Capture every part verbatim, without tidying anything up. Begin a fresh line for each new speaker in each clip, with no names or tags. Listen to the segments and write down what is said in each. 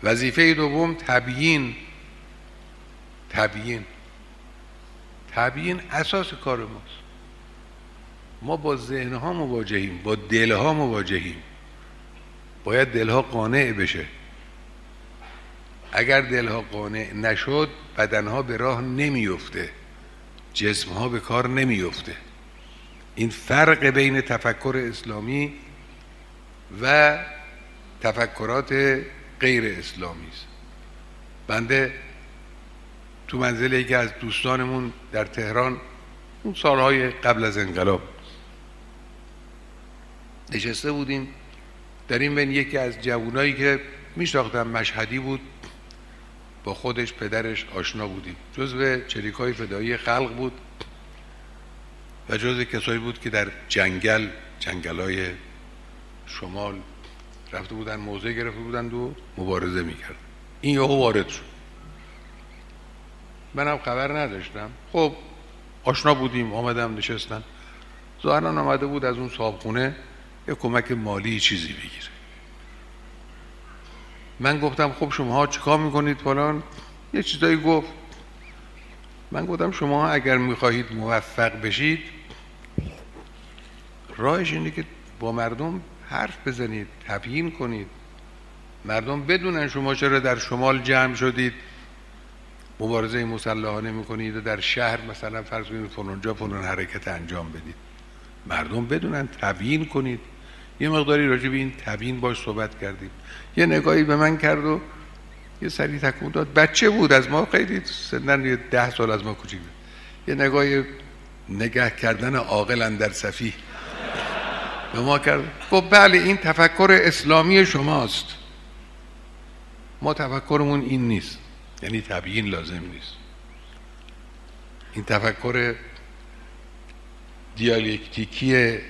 وظیفه دوم تبیین. تبیین تبیین اساس کار ماست. ما با ذهنها مواجهیم، با دلها مواجهیم. باید دلها قانع بشه. اگر دلها قانع نشد بدنها به راه نمیفته، جسمها به کار نمیفته. این فرق بین تفکر اسلامی و تفکرات غیر اسلامی است. بنده تو منزل یکی از دوستانمون در تهران اون سالهای قبل از انقلاب نشسته بودیم. در این بین یکی از جوانایی که میشناختم، مشهدی بود، با خودش پدرش آشنا بودیم. جزو چریکای فدایی خلق بود و جزو کسایی بود که در جنگل جنگلای شمال رفته بودن، موضع گرفته بودند و مبارزه میکرد. این یهو وارد شد. منم خبر نداشتم. خب آشنا بودیم، آمدم نشستن. ظاهرا آمده بود از اون صاحبخونه یه کمک مالی چیزی بگیره. من گفتم خب شماها چیکار میکنید فلان؟ یه چیزایی گفت. من گفتم شماها اگر میخواهید موفق بشید راهش اینه که با مردم حرف بزنید، تبیین کنید، مردم بدونن شما چرا در شمال جمع شدید مبارزه مسلحانه میکنید و در شهر مثلا فرض کنید فلانجا فلان حرکت انجام بدید. مردم بدونن، تبیین کنید. یه مقداری راجع به این تبیین باش صحبت کردیم. یه نگاهی به من کرد و یه سری تکون داد. بچه بود، از ما خیلی سنن یه ده سال از ما کوچیک بود. یه نگاهی نگاه کردن عاقل اندر سفیه به ما کرد. خب بله این تفکر اسلامی شماست. ما تفکرمون این نیست، یعنی تبیین لازم نیست. این تفکر دیالکتیکی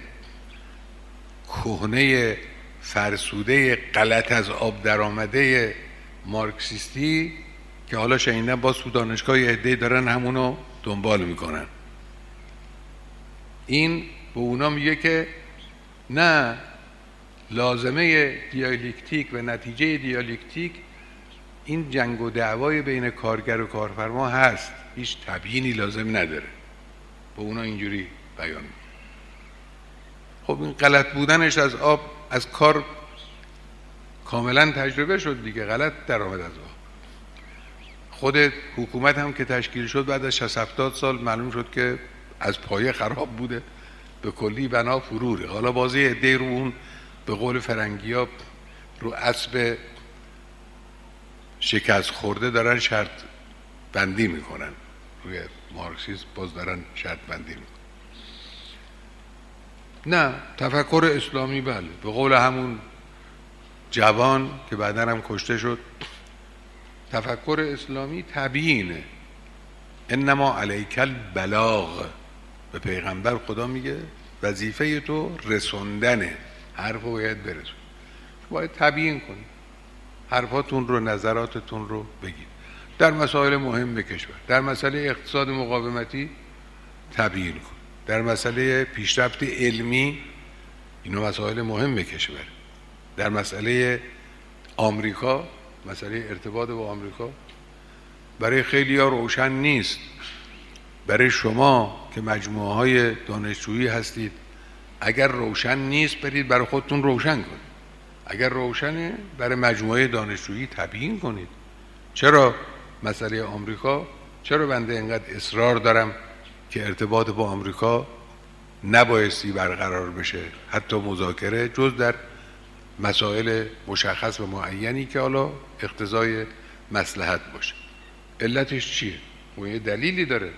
کهنه فرسوده غلط از آب در آمده مارکسیستی که حالا شنیدن با دانشگاه یه عده‌ای دارن همونو دنبال میکنن. این به اونا میگه که نه، لازمه دیالکتیک و نتیجه دیالکتیک این جنگ و دعوای بین کارگر و کارفرما هست، هیچ تبیینی لازم نداره. به اونا اینجوری بیان میکنه. خب این غلط بودنش از آب از کار کاملا تجربه شد دیگه، غلط در آمد از آب. خود حکومت هم که تشکیل شد بعد از شصت هفتاد سال معلوم شد که از پایه خراب بوده، به کلی بنا فروره. حالا بازی عده رو اون به قول فرنگی‌ها رو اسب شکست خورده دارن شرط بندی میکنن، روی مارکسیسم باز دارن شرط بندی میکنن. نه، تفکر اسلامی بله، به قول همون جوان که بعداً هم کشته شد، تفکر اسلامی تبیینه. انما علیک البلاغ. به پیغمبر خدا میگه وظیفه تو رسوندنه، حرفو باید برسون، باید تبیین کنی، حرفاتون رو، نظراتتون رو بگید. در مسائل مهم کشور، در مسئله اقتصاد مقاومتی تبیین کن، در مسئله پیشرفت علمی، اینو مسائل مهم کشور، در مسئله آمریکا، مسئله ارتباط با آمریکا برای خیلی ها روشن نیست. برای شما که مجموعه های دانشجویی هستید اگر روشن نیست برید برای خودتون روشن کنید. اگر روشنه برای مجموعه دانشجویی تبیین کنید. چرا مسئله آمریکا، چرا بنده اینقدر اصرار دارم که ارتباط با آمریکا نبایستی برقرار بشه، حتی مذاکره، جز در مسائل مشخص و معینی که حالا اقتضای مصلحت باشه. علتش چیه؟ اون یه دلیلی داره.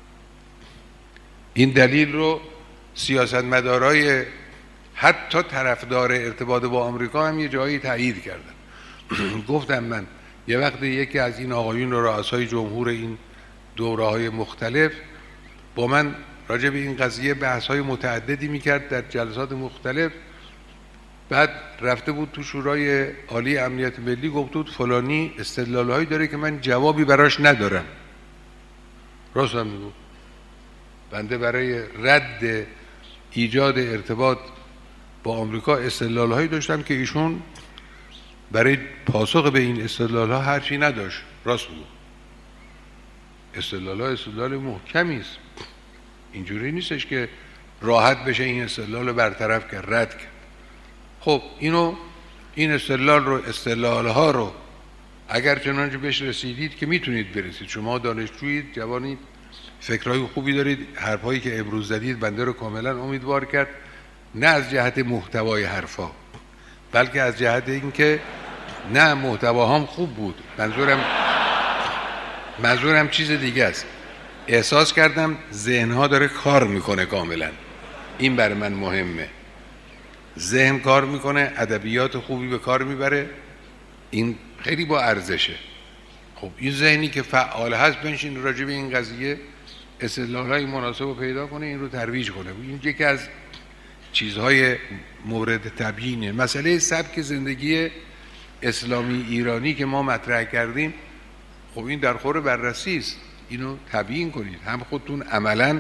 این دلیل رو سیاستمدارای حتی طرفدار ارتباط با آمریکا هم یه جایی تایید کردن. گفتم من یه وقت یکی از این آقایون و رؤسای جمهور این دوره‌های مختلف با من راجع به این قضیه بحث‌های متعددی می‌کرد در جلسات مختلف. بعد رفته بود تو شورای عالی امنیت ملی، گفت بود فلانی استدلال‌هایی داره که من جوابی براش ندارم. راست هم میگفت. بنده برای رد ایجاد ارتباط با آمریکا استدلال‌هایی داشتم که ایشون برای پاسخ به این استدلال ها حرفی نداشت. راست بود، استدلال ها استدلال محکمی است، اینجوری نیستش که راحت بشه این استدلال رو برطرف کرد، رد کرد. خب اینو این استدلال رو استدلال ها رو اگر چنانچه بهش رسیدید که میتونید برسید، شما دانشجویید، جوانید، فکرهای خوبی دارید، حرفایی که امروز زدید بنده رو کاملا امیدوار کرد، نه از جهت محتوای حرفا بلکه از جهت اینکه نه محتواهام خوب بود، منظورم منظورم چیز دیگه است. احساس کردم ذهنها داره کار میکنه کاملا، این برای من مهمه. ذهن کار میکنه، ادبیات خوبی به کار میبره، این خیلی با ارزشه. خب این ذهنی که فعال هست بنشین راجع به این قضیه استدلال‌های مناسب رو پیدا کنه، این رو ترویج کنه. این یکی از چیزهای مورد تبیینه. مسئله سبک زندگی اسلامی ایرانی که ما مطرح کردیم، خب این در خور بررسی است، اینو تبیین کنید، هم خودتون عملاً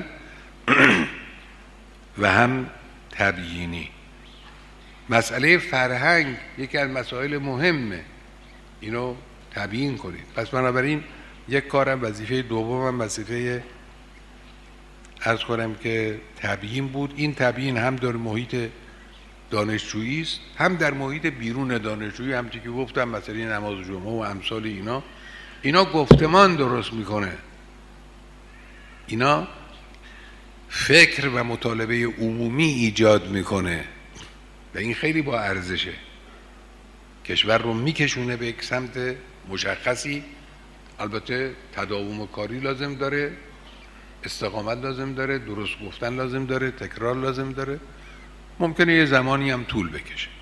و هم تبیینی. مسئله فرهنگ یکی از مسائل مهمه، اینو تبیین کنید. پس بنابراین یک کارم وظیفه دومم وظیفه عرض کنم که تبیین بود. این تبیین هم در محیط دانشجویی است، هم در محیط بیرون دانشجویی. همچنین که گفتم مسئله نماز جمعه و امثال اینا اینا گفتمان درست میکنه، اینا فکر و مطالبه عمومی ایجاد میکنه و این خیلی با ارزشه. کشور رو میکشونه به یک سمت مشخصی. البته تداوم و کاری لازم داره، استقامت لازم داره، درست گفتن لازم داره، تکرار لازم داره، ممکنه یه زمانی هم طول بکشه.